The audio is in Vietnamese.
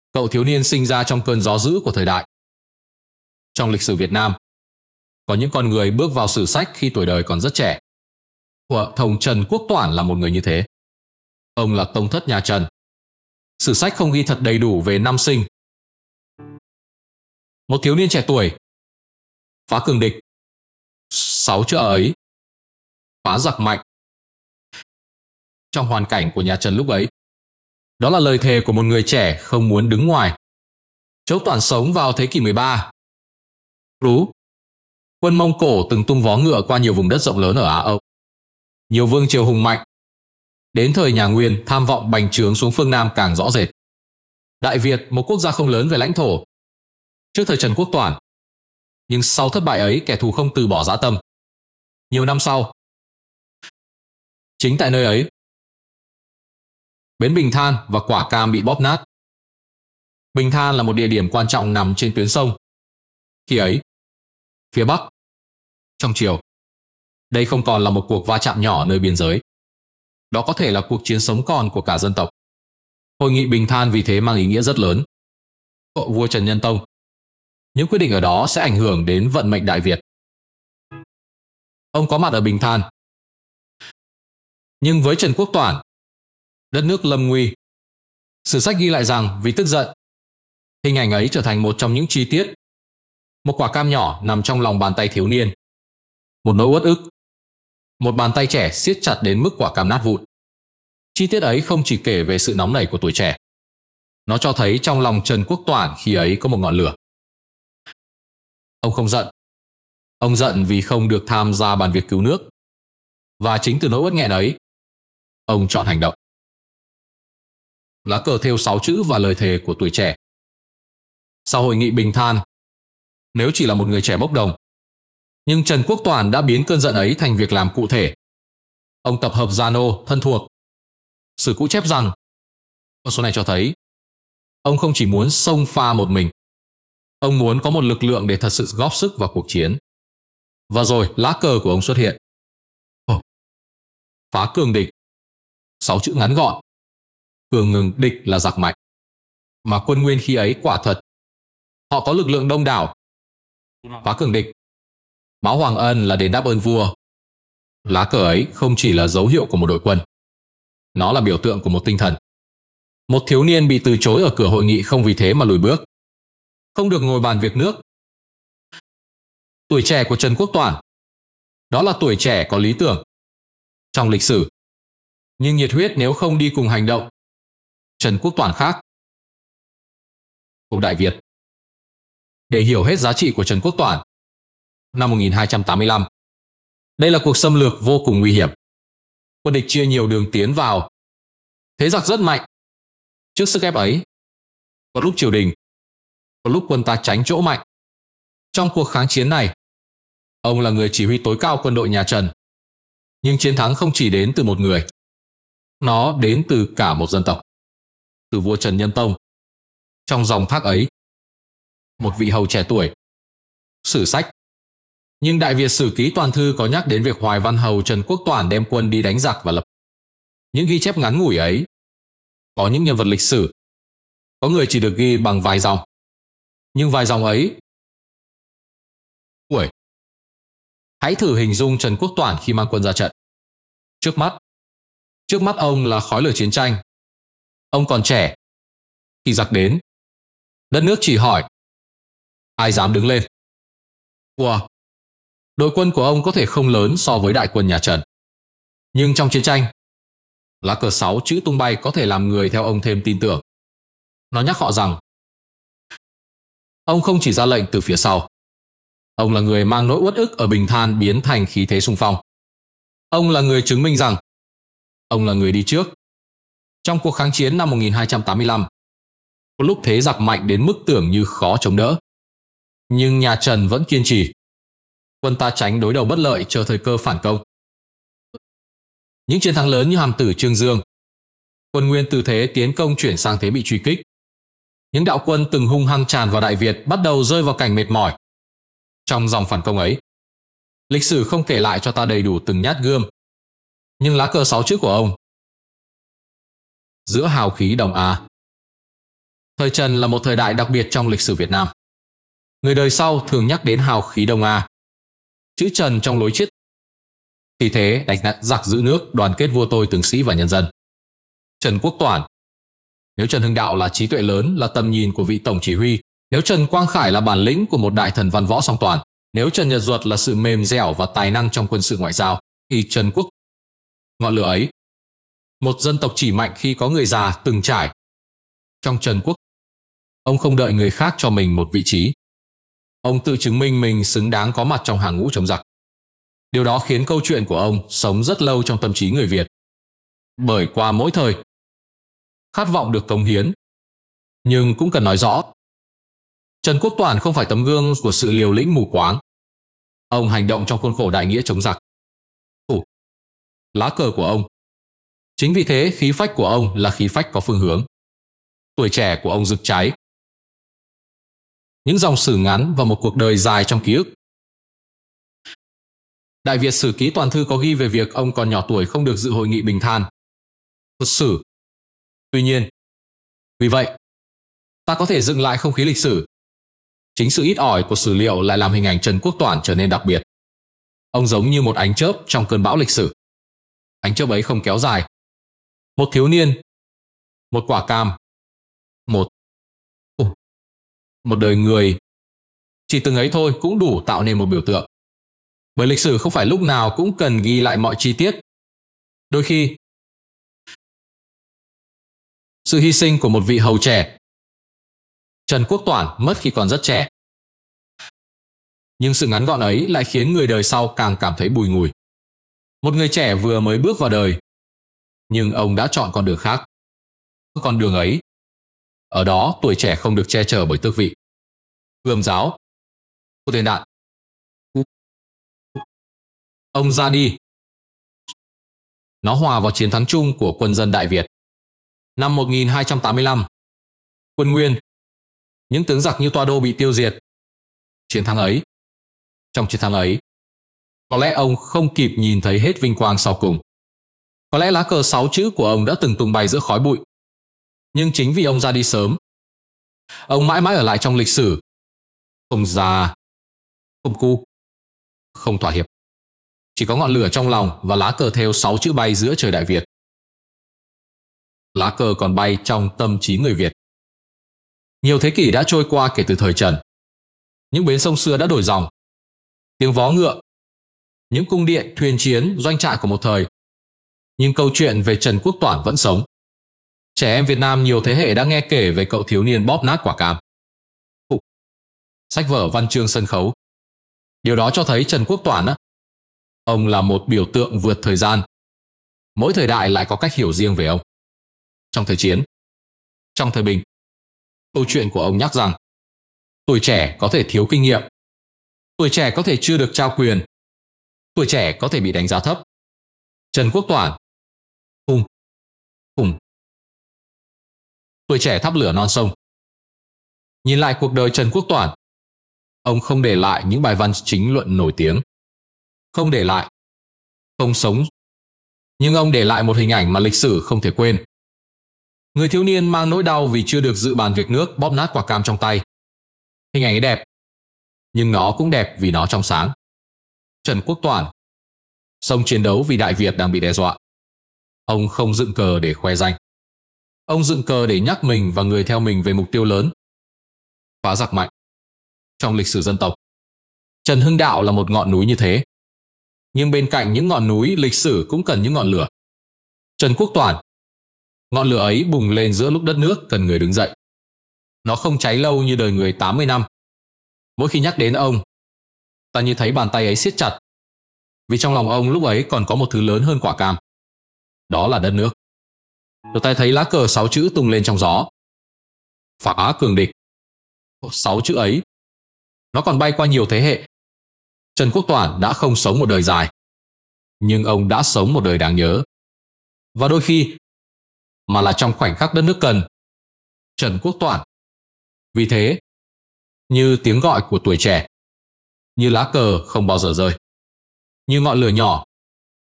Cậu thiếu niên sinh ra trong cơn gió dữ của thời đại. Trong lịch sử Việt Nam, có những con người bước vào sử sách khi tuổi đời còn rất trẻ. Tổng Trần Quốc Toản là một người như thế. Ông là tông thất nhà Trần. Sử sách không ghi thật đầy đủ về năm sinh. Một thiếu niên trẻ tuổi, phá cường địch, 6 chữ ấy, phá giặc mạnh. Trong hoàn cảnh của nhà Trần lúc ấy, đó là lời thề của một người trẻ không muốn đứng ngoài. Châu Toản sống vào thế kỷ 13. Rú, quân Mông Cổ từng tung vó ngựa qua nhiều vùng đất rộng lớn ở Á Âu. Nhiều vương triều hùng mạnh. Đến thời nhà Nguyên, tham vọng bành trướng xuống phương Nam càng rõ rệt. Đại Việt, một quốc gia không lớn về lãnh thổ, trước thời Trần Quốc Toản. Nhưng sau thất bại ấy, kẻ thù không từ bỏ dã tâm. Nhiều năm sau, chính tại nơi ấy, bến Bình Than và Quả Cam bị bóp nát. Bình Than là một địa điểm quan trọng nằm trên tuyến sông. Khi ấy, phía Bắc, trong chiều, đây không còn là một cuộc va chạm nhỏ nơi biên giới. Đó có thể là cuộc chiến sống còn của cả dân tộc. Hội nghị Bình Than vì thế mang ý nghĩa rất lớn. Vua Trần Nhân Tông, những quyết định ở đó sẽ ảnh hưởng đến vận mệnh Đại Việt. Ông có mặt ở Bình Than. Nhưng với Trần Quốc Toản, đất nước lâm nguy. Sử sách ghi lại rằng vì tức giận, hình ảnh ấy trở thành một trong những chi tiết. Một quả cam nhỏ nằm trong lòng bàn tay thiếu niên. Một nỗi uất ức. Một bàn tay trẻ siết chặt đến mức quả cam nát vụn. Chi tiết ấy không chỉ kể về sự nóng nảy của tuổi trẻ. Nó cho thấy trong lòng Trần Quốc Toản khi ấy có một ngọn lửa. Ông không giận. Ông giận vì không được tham gia bàn việc cứu nước. Và chính từ nỗi uất nghẹn ấy, ông chọn hành động. Lá cờ thêu 6 chữ và lời thề của tuổi trẻ. Sau hội nghị Bình Than, nếu chỉ là một người trẻ bốc đồng, nhưng Trần Quốc Toản đã biến cơn giận ấy thành việc làm cụ thể. Ông tập hợp gia nô, thân thuộc. Sử cũ chép rằng, con số này cho thấy, ông không chỉ muốn xông pha một mình, ông muốn có một lực lượng để thật sự góp sức vào cuộc chiến. Và rồi lá cờ của ông xuất hiện. Phá cường địch. 6 chữ ngắn gọn. Cường ngừng địch là giặc mạnh. Mà quân Nguyên khi ấy quả thật, họ có lực lượng đông đảo. Phá cường địch. Mão Hoàng Ân là đền đáp ơn vua. Lá cờ ấy không chỉ là dấu hiệu của một đội quân. Nó là biểu tượng của một tinh thần. Một thiếu niên bị từ chối ở cửa hội nghị không vì thế mà lùi bước. Không được ngồi bàn việc nước. Tuổi trẻ của Trần Quốc Toản, đó là tuổi trẻ có lý tưởng. Trong lịch sử, nhưng nhiệt huyết nếu không đi cùng hành động. Trần Quốc Toản khác. Cuộc Đại Việt. Để hiểu hết giá trị của Trần Quốc Toản, năm 1285, đây là cuộc xâm lược vô cùng nguy hiểm. Quân địch chia nhiều đường tiến vào. Thế giặc rất mạnh. Trước sức ép ấy, có lúc triều đình, có lúc quân ta tránh chỗ mạnh. Trong cuộc kháng chiến này, ông là người chỉ huy tối cao quân đội nhà Trần. Nhưng chiến thắng không chỉ đến từ một người. Nó đến từ cả một dân tộc. Từ vua Trần Nhân Tông. Trong dòng thác ấy, một vị hầu trẻ tuổi. Sử sách. Nhưng Đại Việt Sử Ký Toàn Thư có nhắc đến việc Hoài Văn Hầu Trần Quốc Toản đem quân đi đánh giặc và lập. Những ghi chép ngắn ngủi ấy, có những nhân vật lịch sử, có người chỉ được ghi bằng vài dòng. Nhưng vài dòng ấy, hãy thử hình dung Trần Quốc Toản khi mang quân ra trận. Trước mắt ông là khói lửa chiến tranh. Ông còn trẻ. Khi giặc đến, đất nước chỉ hỏi, ai dám đứng lên? Đội quân của ông có thể không lớn so với đại quân nhà Trần. Nhưng trong chiến tranh, lá cờ 6 chữ tung bay có thể làm người theo ông thêm tin tưởng. Nó nhắc họ rằng, ông không chỉ ra lệnh từ phía sau. Ông là người mang nỗi uất ức ở Bình Than biến thành khí thế xung phong. Ông là người chứng minh rằng, ông là người đi trước. Trong cuộc kháng chiến năm 1285, có lúc thế giặc mạnh đến mức tưởng như khó chống đỡ. Nhưng nhà Trần vẫn kiên trì. Quân ta tránh đối đầu bất lợi chờ thời cơ phản công. Những chiến thắng lớn như Hàm Tử Trương Dương, quân Nguyên từ thế tiến công chuyển sang thế bị truy kích. Những đạo quân từng hung hăng tràn vào Đại Việt bắt đầu rơi vào cảnh mệt mỏi. Trong dòng phản công ấy, lịch sử không kể lại cho ta đầy đủ từng nhát gươm. Nhưng lá cờ 6 chữ của ông, giữa hào khí đồng Á, Thời Trần là một thời đại đặc biệt trong lịch sử Việt Nam. Người đời sau thường nhắc đến hào khí Đông A. Chữ Trần trong lối triết thì thế đánh giặc giữ nước, đoàn kết vua tôi tướng sĩ và nhân dân. Trần Quốc Toản. Nếu Trần Hưng Đạo là trí tuệ lớn, là tầm nhìn của vị tổng chỉ huy, nếu Trần Quang Khải là bản lĩnh của một đại thần văn võ song toàn, nếu Trần Nhật Duật là sự mềm dẻo và tài năng trong quân sự ngoại giao, thì Trần Quốc ngọn lửa ấy. Một dân tộc chỉ mạnh khi có người già từng trải. Trong Trần Quốc, ông không đợi người khác cho mình một vị trí. Ông tự chứng minh mình xứng đáng có mặt trong hàng ngũ chống giặc. Điều đó khiến câu chuyện của ông sống rất lâu trong tâm trí người Việt. Bởi qua mỗi thời, khát vọng được cống hiến. Nhưng cũng cần nói rõ, Trần Quốc Toản không phải tấm gương của sự liều lĩnh mù quáng. Ông hành động trong khuôn khổ đại nghĩa chống giặc. Lá cờ của ông. Chính vì thế, khí phách của ông là khí phách có phương hướng. Tuổi trẻ của ông rực cháy. Những dòng sử ngắn và một cuộc đời dài trong ký ức. Đại Việt Sử Ký Toàn Thư có ghi về việc ông còn nhỏ tuổi không được dự hội nghị Bình Than. Thuật sử. Tuy nhiên, vì vậy, ta có thể dựng lại không khí lịch sử. Chính sự ít ỏi của sử liệu lại làm hình ảnh Trần Quốc Toản trở nên đặc biệt. Ông giống như một ánh chớp trong cơn bão lịch sử. Ánh chớp ấy không kéo dài. Một thiếu niên, một quả cam, một đời người. Chỉ từng ấy thôi cũng đủ tạo nên một biểu tượng. Bởi lịch sử không phải lúc nào cũng cần ghi lại mọi chi tiết. Đôi khi, sự hy sinh của một vị hầu trẻ. Trần Quốc Toản mất khi còn rất trẻ. Nhưng sự ngắn gọn ấy lại khiến người đời sau càng cảm thấy bùi ngùi. Một người trẻ vừa mới bước vào đời, nhưng ông đã chọn con đường khác. Con đường ấy, ở đó tuổi trẻ không được che chở bởi tước vị, gươm giáo, tiền đạn. Ông ra đi. Nó hòa vào chiến thắng chung của quân dân Đại Việt. Năm 1285, Quân Nguyên, những tướng giặc như Toa Đô bị tiêu diệt. Trong chiến thắng ấy, có lẽ ông không kịp nhìn thấy hết vinh quang sau cùng. Có lẽ lá cờ 6 chữ của ông đã từng tung bay giữa khói bụi. Nhưng chính vì ông ra đi sớm, ông mãi mãi ở lại trong lịch sử. Không già, không cu, không thỏa hiệp. Chỉ có ngọn lửa trong lòng và lá cờ thêu 6 chữ bay giữa trời Đại Việt. Lá cờ còn bay trong tâm trí người Việt. Nhiều thế kỷ đã trôi qua kể từ thời Trần. Những bến sông xưa đã đổi dòng. Tiếng vó ngựa, những cung điện, thuyền chiến, doanh trại của một thời. Nhưng câu chuyện về Trần Quốc Toản vẫn sống. Trẻ em Việt Nam nhiều thế hệ đã nghe kể về cậu thiếu niên bóp nát quả cam. Sách vở, văn chương, sân khấu. Điều đó cho thấy Trần Quốc Toản, ông là một biểu tượng vượt thời gian. Mỗi thời đại lại có cách hiểu riêng về ông. Trong thời chiến, trong thời bình, câu chuyện của ông nhắc rằng tuổi trẻ có thể thiếu kinh nghiệm, tuổi trẻ có thể chưa được trao quyền, tuổi trẻ có thể bị đánh giá thấp. Trần Quốc Toản, tuổi trẻ thắp lửa non sông. Nhìn lại cuộc đời Trần Quốc Toản, ông không để lại những bài văn chính luận nổi tiếng, không sống, nhưng ông để lại một hình ảnh mà lịch sử không thể quên. Người thiếu niên mang nỗi đau vì chưa được dự bàn việc nước, bóp nát quả cam trong tay. Hình ảnh ấy đẹp, nhưng nó cũng đẹp vì nó trong sáng. Trần Quốc Toản, sông chiến đấu vì Đại Việt đang bị đe dọa. Ông không dựng cờ để khoe danh. Ông dựng cờ để nhắc mình và người theo mình về mục tiêu lớn. Phá giặc mạnh. Trong lịch sử dân tộc, Trần Hưng Đạo là một ngọn núi như thế. Nhưng bên cạnh những ngọn núi, lịch sử cũng cần những ngọn lửa. Trần Quốc Toản, ngọn lửa ấy bùng lên giữa lúc đất nước cần người đứng dậy. Nó không cháy lâu như đời người 80 năm. Mỗi khi nhắc đến ông, ta như thấy bàn tay ấy siết chặt. Vì trong lòng ông lúc ấy còn có một thứ lớn hơn quả cam. Đó là đất nước. Rồi ta thấy lá cờ 6 chữ tung lên trong gió. Phá cường địch. 6 chữ ấy, nó còn bay qua nhiều thế hệ. Trần Quốc Toản đã không sống một đời dài, nhưng ông đã sống một đời đáng nhớ. Và đôi khi, mà là trong khoảnh khắc đất nước cần, Trần Quốc Toản. Vì thế, như tiếng gọi của tuổi trẻ, như lá cờ không bao giờ rơi, như ngọn lửa nhỏ